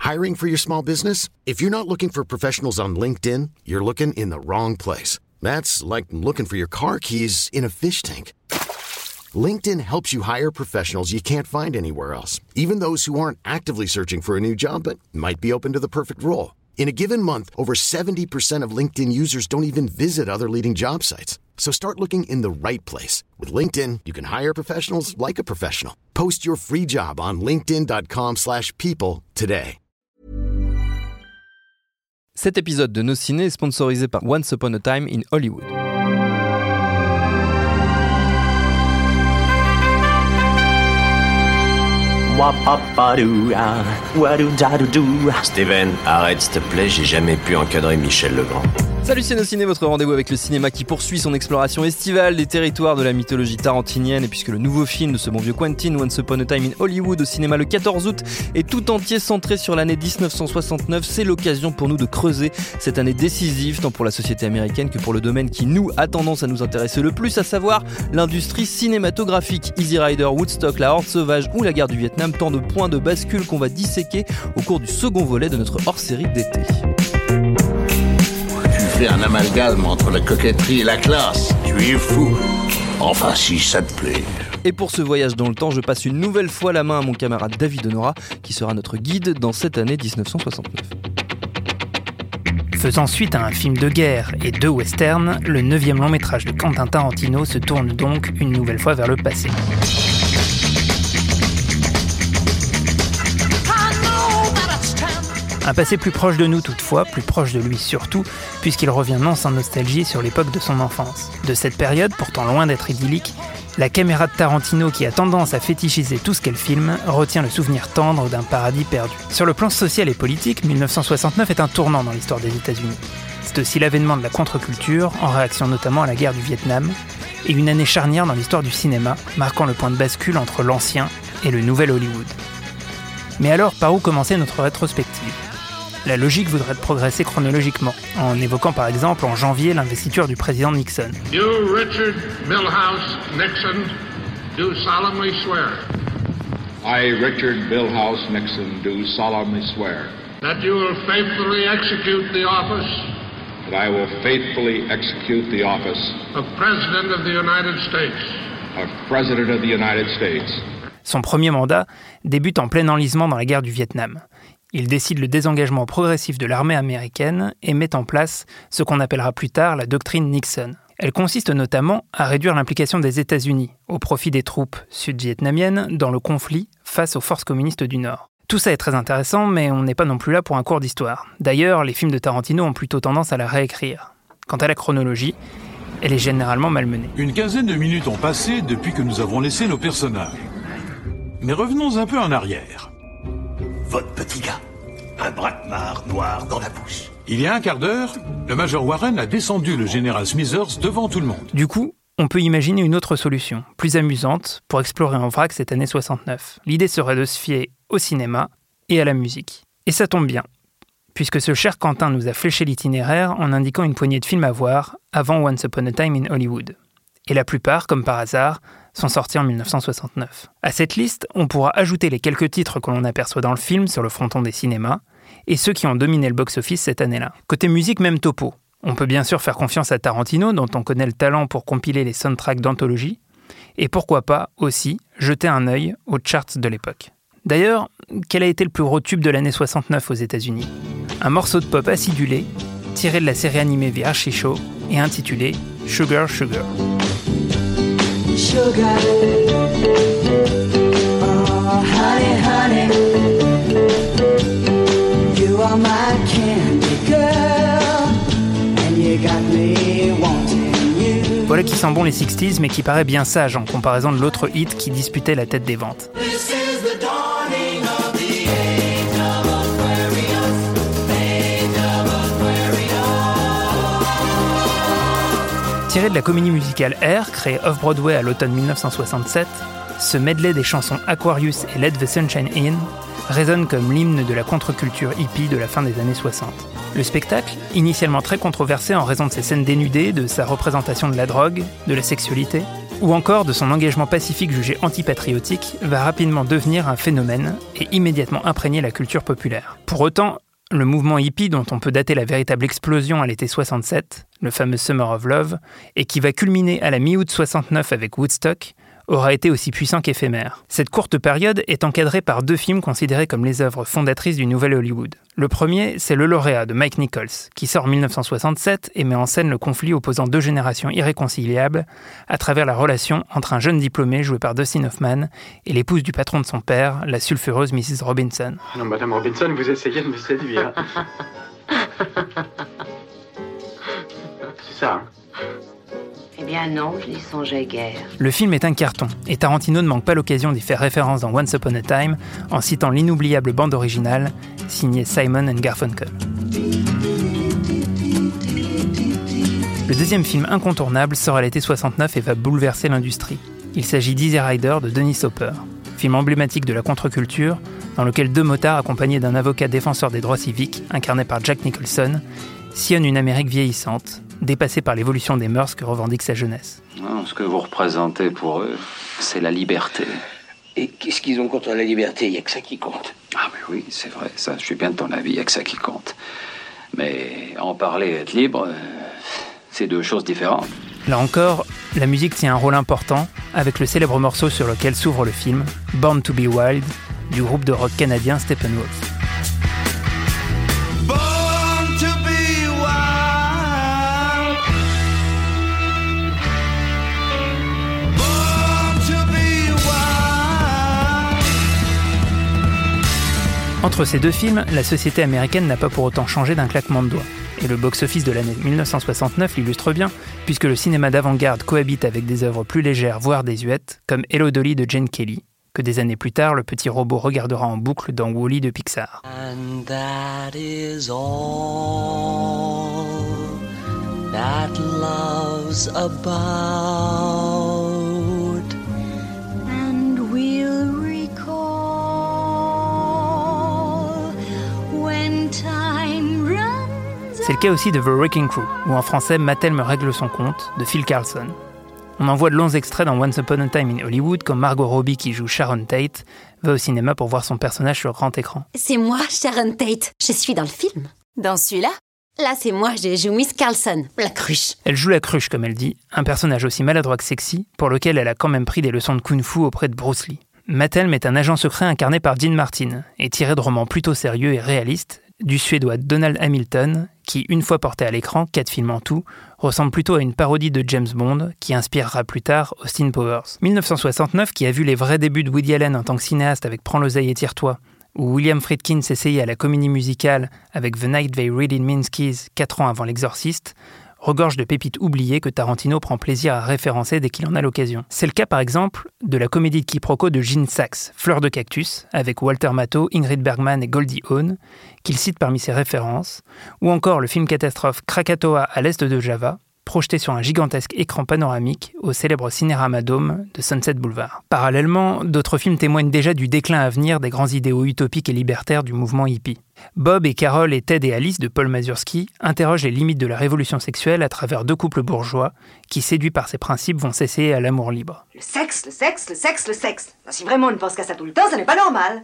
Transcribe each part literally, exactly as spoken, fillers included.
Hiring for your small business? If you're not looking for professionals on LinkedIn, you're looking in the wrong place. That's like looking for your car keys in a fish tank. LinkedIn helps you hire professionals you can't find anywhere else, even those who aren't actively searching for a new job but might be open to the perfect role. In a given month, over seventy percent of LinkedIn users don't even visit other leading job sites. So start looking in the right place. With LinkedIn, you can hire professionals like a professional. Post your free job on linkedin dot com slash people today. Cet épisode de Nos Ciné est sponsorisé par Once Upon a Time in Hollywood. Steven, arrête s'il te plaît, j'ai jamais pu encadrer Michel Legrand. Salut, c'est Nos Ciné, votre rendez-vous avec le cinéma qui poursuit son exploration estivale des territoires de la mythologie tarantinienne. Et puisque le nouveau film de ce bon vieux Quentin, Once Upon a Time in Hollywood, au cinéma le quatorze août, est tout entier centré sur l'année dix-neuf cent soixante-neuf, c'est l'occasion pour nous de creuser cette année décisive, tant pour la société américaine que pour le domaine qui, nous, a tendance à nous intéresser le plus, à savoir l'industrie cinématographique. Easy Rider, Woodstock, la Horde sauvage ou la guerre du Vietnam, tant de points de bascule qu'on va disséquer au cours du second volet de notre hors-série d'été. Tu fais un amalgame entre la coquetterie et la classe. Tu es fou. Enfin, si ça te plaît. Et pour ce voyage dans le temps, je passe une nouvelle fois la main à mon camarade David Honora, qui sera notre guide dans cette année dix-neuf cent soixante-neuf. Faisant suite à un film de guerre et deux westerns, le neuvième long métrage de Quentin Tarantino se tourne donc une nouvelle fois vers le passé. Un passé plus proche de nous toutefois, plus proche de lui surtout, puisqu'il revient non sans nostalgie sur l'époque de son enfance. De cette période, pourtant loin d'être idyllique, la caméra de Tarantino, qui a tendance à fétichiser tout ce qu'elle filme, retient le souvenir tendre d'un paradis perdu. Sur le plan social et politique, dix-neuf cent soixante-neuf est un tournant dans l'histoire des États-Unis. C'est aussi l'avènement de la contre-culture, en réaction notamment à la guerre du Vietnam, et une année charnière dans l'histoire du cinéma, marquant le point de bascule entre l'ancien et le nouvel Hollywood. Mais alors, par où commencer notre rétrospective ? La logique voudrait progresser chronologiquement, en évoquant par exemple en janvier l'investiture du président Nixon. You, Richard Milhouse Nixon, do solemnly swear. I, Richard Milhouse Nixon, do solemnly swear. That you will faithfully execute the office. That I will faithfully execute the office. Of President of the United States. Of President of the United States. Son premier mandat débute en plein enlisement dans la guerre du Vietnam. Il décide le désengagement progressif de l'armée américaine et met en place ce qu'on appellera plus tard la doctrine Nixon. Elle consiste notamment à réduire l'implication des États-Unis au profit des troupes sud-vietnamiennes dans le conflit face aux forces communistes du Nord. Tout ça est très intéressant, mais on n'est pas non plus là pour un cours d'histoire. D'ailleurs, les films de Tarantino ont plutôt tendance à la réécrire. Quant à la chronologie, elle est généralement malmenée. Une quinzaine de minutes ont passé depuis que nous avons laissé nos personnages. Mais revenons un peu en arrière. Votre petit gars, un braquemar noir dans la bouche. Il y a un quart d'heure, le major Warren a descendu le général Smithers devant tout le monde. Du coup, on peut imaginer une autre solution, plus amusante, pour explorer en vrac cette année soixante-neuf. L'idée serait de se fier au cinéma et à la musique. Et ça tombe bien, puisque ce cher Quentin nous a fléché l'itinéraire en indiquant une poignée de films à voir avant Once Upon a Time in Hollywood. Et la plupart, comme par hasard, sont sortis en dix-neuf cent soixante-neuf. À cette liste, on pourra ajouter les quelques titres que l'on aperçoit dans le film sur le fronton des cinémas, et ceux qui ont dominé le box-office cette année-là. Côté musique, même topo. On peut bien sûr faire confiance à Tarantino, dont on connaît le talent pour compiler les soundtracks d'anthologie, et pourquoi pas, aussi, jeter un œil aux charts de l'époque. D'ailleurs, quel a été le plus gros tube de l'année soixante-neuf aux États-Unis ? Un morceau de pop acidulé, tiré de la série animée The Archie Show, et intitulé Sugar Sugar. Sugar, oh honey, honey, you are my candy girl, and you got me wanting you. Voilà qui sent bon les sixties, mais qui paraît bien sage en comparaison de l'autre hit qui disputait la tête des ventes. This is the dawning of the age of Aquarius, age of Aquarius. Tiré de la comédie musicale Air, créée off-Broadway à l'automne dix-neuf cent soixante-sept, ce medley des chansons Aquarius et Let the Sunshine In résonne comme l'hymne de la contre-culture hippie de la fin des années soixante. Le spectacle, initialement très controversé en raison de ses scènes dénudées, de sa représentation de la drogue, de la sexualité, ou encore de son engagement pacifique jugé antipatriotique, va rapidement devenir un phénomène et immédiatement imprégner la culture populaire. Pour autant, le mouvement hippie dont on peut dater la véritable explosion à l'été soixante-sept, le fameux Summer of Love, et qui va culminer à la mi-août soixante-neuf avec Woodstock, aura été aussi puissant qu'éphémère. Cette courte période est encadrée par deux films considérés comme les œuvres fondatrices du nouvel Hollywood. Le premier, c'est Le Lauréat de Mike Nichols, qui sort en dix-neuf cent soixante-sept et met en scène le conflit opposant deux générations irréconciliables à travers la relation entre un jeune diplômé joué par Dustin Hoffman et l'épouse du patron de son père, la sulfureuse missus Robinson. Non, Madame Robinson, vous essayez de me séduire. C'est ça, hein? Eh bien non, je n'y songeais guère. Le film est un carton, et Tarantino ne manque pas l'occasion d'y faire référence dans Once Upon a Time, en citant l'inoubliable bande originale, signée Simon and Garfunkel. Le deuxième film incontournable sort à l'été soixante-neuf et va bouleverser l'industrie. Il s'agit d'Easy Rider de Dennis Hopper, film emblématique de la contre-culture, dans lequel deux motards accompagnés d'un avocat défenseur des droits civiques, incarné par Jack Nicholson, sillonnent une Amérique vieillissante, dépassée par l'évolution des mœurs que revendique sa jeunesse. Non, ce que vous représentez pour eux, c'est la liberté. Et qu'est-ce qu'ils ont contre la liberté? Il n'y a que ça qui compte. Ah mais oui, c'est vrai, ça, je suis bien de ton avis, il n'y a que ça qui compte. Mais en parler et être libre, c'est deux choses différentes. Là encore, la musique tient un rôle important, avec le célèbre morceau sur lequel s'ouvre le film, Born to be Wild, du groupe de rock canadien Steppenwolf. Entre ces deux films, la société américaine n'a pas pour autant changé d'un claquement de doigts. Et le box-office de l'année dix-neuf cent soixante-neuf l'illustre bien, puisque le cinéma d'avant-garde cohabite avec des œuvres plus légères, voire désuètes, comme Hello Dolly de Gene Kelly, que des années plus tard, le petit robot regardera en boucle dans Wall-E de Pixar. And that is all that love's about. And we'll recall when time runs. C'est le cas aussi de The Wrecking Crew, ou en français Mattel me règle son compte, de Phil Karlson. On en voit de longs extraits dans Once Upon a Time in Hollywood, quand Margot Robbie, qui joue Sharon Tate, va au cinéma pour voir son personnage sur grand écran. C'est moi, Sharon Tate. Je suis dans le film. Dans celui-là, là c'est moi, je joue Miss Carlson, la cruche. Elle joue la cruche, comme elle dit, un personnage aussi maladroit que sexy, pour lequel elle a quand même pris des leçons de kung-fu auprès de Bruce Lee. Mattel est un agent secret incarné par Dean Martin, et tiré de romans plutôt sérieux et réalistes, du Suédois Donald Hamilton, qui, une fois porté à l'écran, quatre films en tout, ressemble plutôt à une parodie de James Bond, qui inspirera plus tard Austin Powers. dix-neuf cent soixante-neuf, qui a vu les vrais débuts de Woody Allen en tant que cinéaste avec Prends l'oseille et tire-toi, où William Friedkin s'essayait à la comédie musicale avec The Night They Read in Minsky's, quatre ans avant L'Exorciste, regorge de pépites oubliées que Tarantino prend plaisir à référencer dès qu'il en a l'occasion. C'est le cas par exemple de la comédie de quiproquo de Gene Saks, Fleur de cactus, avec Walter Matthau, Ingrid Bergman et Goldie Hawn, qu'il cite parmi ses références, ou encore le film catastrophe Krakatoa à l'est de Java, projeté sur un gigantesque écran panoramique au célèbre Cinérama Dome de Sunset Boulevard. Parallèlement, d'autres films témoignent déjà du déclin à venir des grands idéaux utopiques et libertaires du mouvement hippie. Bob et Carol et Ted et Alice de Paul Mazursky interrogent les limites de la révolution sexuelle à travers deux couples bourgeois qui, séduits par ces principes, vont s'essayer à l'amour libre. Le sexe, le sexe, le sexe, le sexe. Si vraiment on ne pense qu'à ça tout le temps, ça n'est pas normal.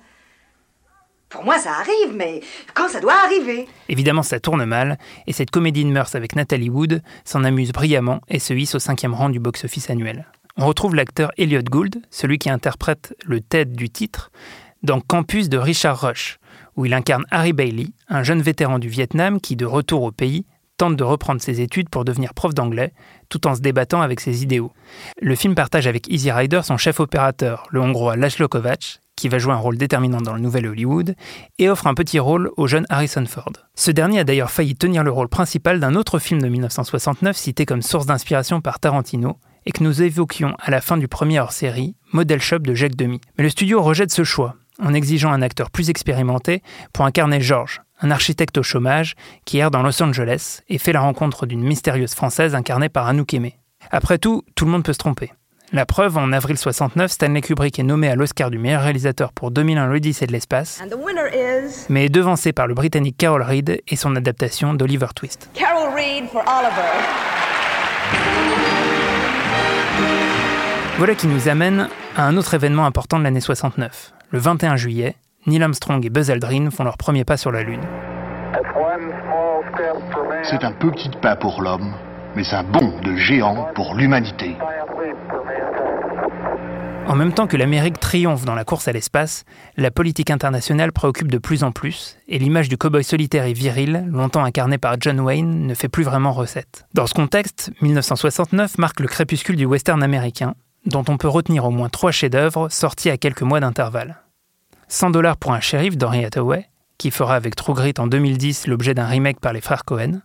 Pour moi, ça arrive, mais quand ça doit arriver. Évidemment, ça tourne mal, et cette comédie de mœurs avec Natalie Wood s'en amuse brillamment et se hisse au cinquième rang du box-office annuel. On retrouve l'acteur Elliot Gould, celui qui interprète le Ted du titre, dans Campus de Richard Rush, où il incarne Harry Bailey, un jeune vétéran du Vietnam qui, de retour au pays, tente de reprendre ses études pour devenir prof d'anglais, tout en se débattant avec ses idéaux. Le film partage avec Easy Rider son chef opérateur, le Hongrois Laszlo Kovacs, qui va jouer un rôle déterminant dans le nouvel Hollywood, et offre un petit rôle au jeune Harrison Ford. Ce dernier a d'ailleurs failli tenir le rôle principal d'un autre film de dix-neuf cent soixante-neuf cité comme source d'inspiration par Tarantino, et que nous évoquions à la fin du premier hors-série, Model Shop de Jacques Demy. Mais le studio rejette ce choix, en exigeant un acteur plus expérimenté pour incarner George, un architecte au chômage qui erre dans Los Angeles et fait la rencontre d'une mystérieuse Française incarnée par Anouk Aimée. Après tout, tout le monde peut se tromper. La preuve, en avril soixante-neuf, Stanley Kubrick est nommé à l'Oscar du meilleur réalisateur pour deux mille un l'Odyssée de l'espace, Is... mais est devancé par le Britannique Carol Reed et son adaptation d'Oliver Twist. Carol Reed for Oliver. Voilà qui nous amène à un autre événement important de l'année soixante-neuf. Le vingt et un juillet, Neil Armstrong et Buzz Aldrin font leur premier pas sur la Lune. C'est un petit pas pour l'homme, mais un bond de géant pour l'humanité. En même temps que l'Amérique triomphe dans la course à l'espace, la politique internationale préoccupe de plus en plus, et l'image du cow-boy solitaire et viril, longtemps incarné par John Wayne, ne fait plus vraiment recette. Dans ce contexte, dix-neuf cent soixante-neuf marque le crépuscule du western américain, dont on peut retenir au moins trois chefs-d'œuvre sortis à quelques mois d'intervalle. cent dollars pour un shérif d'Henry Hathaway, qui fera avec True Grit en deux mille dix l'objet d'un remake par les frères Cohen.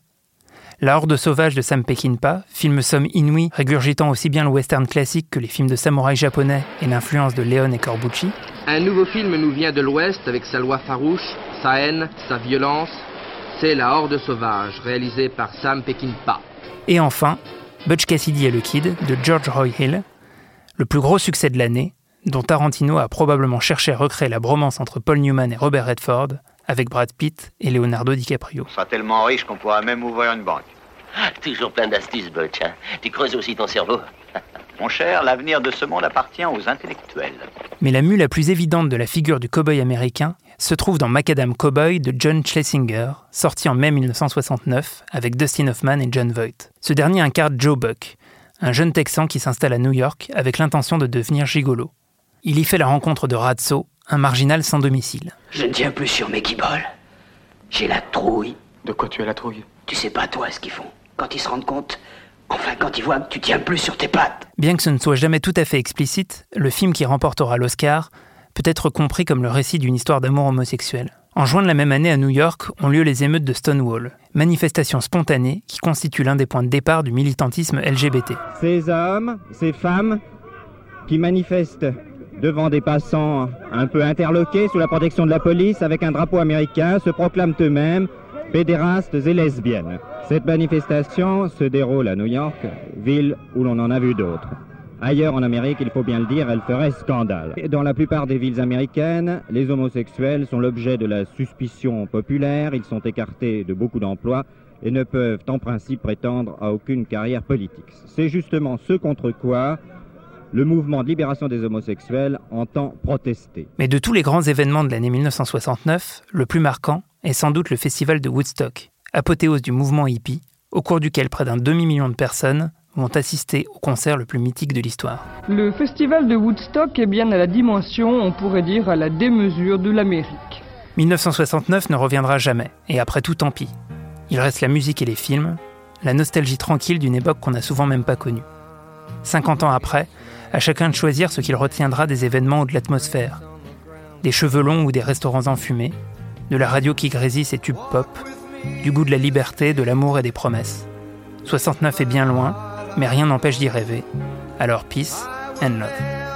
La Horde sauvage de Sam Peckinpah, film somme inouï régurgitant aussi bien le western classique que les films de samouraïs japonais et l'influence de Leon et Corbucci. Un nouveau film nous vient de l'Ouest avec sa loi farouche, sa haine, sa violence. C'est La Horde sauvage, réalisé par Sam Peckinpah. Et enfin, Butch Cassidy et le Kid de George Roy Hill, le plus gros succès de l'année, dont Tarantino a probablement cherché à recréer la bromance entre Paul Newman et Robert Redford, avec Brad Pitt et Leonardo DiCaprio. On sera tellement riche qu'on pourra même ouvrir une banque. Toujours plein d'astuces, Butch, hein. Tu creuses aussi ton cerveau. Mon cher, l'avenir de ce monde appartient aux intellectuels. Mais la mue la plus évidente de la figure du cow-boy américain se trouve dans Macadam Cowboy de John Schlesinger, sorti en mai dix-neuf cent soixante-neuf avec Dustin Hoffman et Jon Voight. Ce dernier incarne Joe Buck, un jeune Texan qui s'installe à New York avec l'intention de devenir gigolo. Il y fait la rencontre de Ratso, un marginal sans domicile. Je ne tiens plus sur mes guiboles. J'ai la trouille. De quoi tu as la trouille? Tu sais pas toi ce qu'ils font. Quand ils se rendent compte, enfin quand ils voient que tu tiens plus sur tes pattes. Bien que ce ne soit jamais tout à fait explicite, le film qui remportera l'Oscar peut être compris comme le récit d'une histoire d'amour homosexuel. En juin de la même année à New York, ont lieu les émeutes de Stonewall, manifestation spontanée qui constitue l'un des points de départ du militantisme L G B T. Ces hommes, ces femmes qui manifestent devant des passants un peu interloqués sous la protection de la police avec un drapeau américain se proclament eux-mêmes pédérastes et lesbiennes. Cette manifestation se déroule à New York, ville où l'on en a vu d'autres. Ailleurs en Amérique, il faut bien le dire, elle ferait scandale. Dans la plupart des villes américaines, les homosexuels sont l'objet de la suspicion populaire, ils sont écartés de beaucoup d'emplois et ne peuvent en principe prétendre à aucune carrière politique. C'est justement ce contre quoi le mouvement de libération des homosexuels entend protester. Mais de tous les grands événements de l'année dix-neuf cent soixante-neuf, le plus marquant est sans doute le festival de Woodstock, apothéose du mouvement hippie, au cours duquel près d'un demi-million de personnes vont assister au concert le plus mythique de l'histoire. Le festival de Woodstock est bien à la dimension, on pourrait dire à la démesure de l'Amérique. dix-neuf cent soixante-neuf ne reviendra jamais, et après tout, tant pis. Il reste la musique et les films, la nostalgie tranquille d'une époque qu'on n'a souvent même pas connue. cinquante ans après, à chacun de choisir ce qu'il retiendra des événements ou de l'atmosphère. Des cheveux longs ou des restaurants enfumés, de la radio qui grésille ses tubes pop, du goût de la liberté, de l'amour et des promesses. soixante-neuf est bien loin, mais rien n'empêche d'y rêver. Alors peace and love.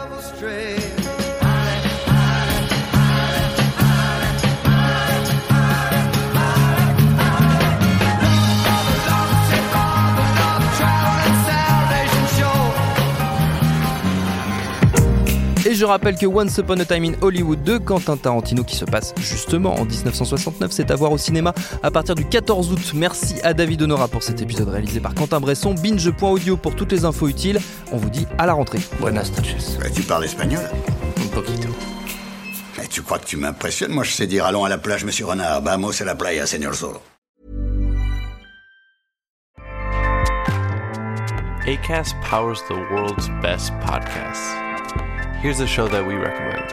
Et je rappelle que Once Upon a Time in Hollywood de Quentin Tarantino, qui se passe justement en dix-neuf cent soixante-neuf, c'est à voir au cinéma à partir du quatorze août. Merci à David Honora pour cet épisode réalisé par Quentin Bresson. Binge point audio pour toutes les infos utiles. On vous dit à la rentrée. Buenas noches. Tu parles espagnol? Un poquito. Et tu crois que tu m'impressionnes? Moi, je sais dire allons à la plage, monsieur Renard. Vamos a la playa, señor Zorro. Acast powers the world's best podcasts. Here's a show that we recommend.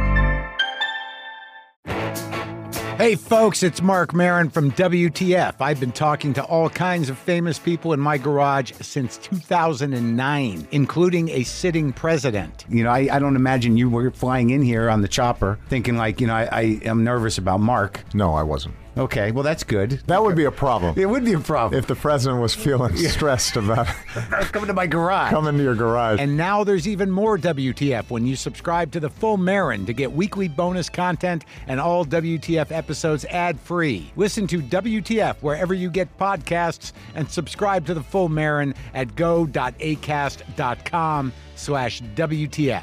Hey folks, it's Mark Maron from W T F. I've been talking to all kinds of famous people in my garage since two thousand nine, including a sitting president. You know, I, I don't imagine you were flying in here on the chopper thinking like, you know, I, I am nervous about Mark. No, I wasn't. Okay, well, that's good. That would be a problem. It would be a problem. If the president was feeling Yeah. stressed about Coming to my garage. coming to your garage. And now there's even more W T F when you subscribe to the Full Marin to get weekly bonus content and all W T F episodes ad-free. Listen to W T F wherever you get podcasts and subscribe to the Full Marin at go.acast.com slash WTF.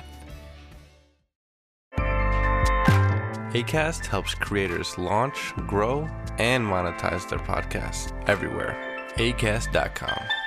Acast helps creators launch, grow, and monetize their podcasts everywhere. acast dot com.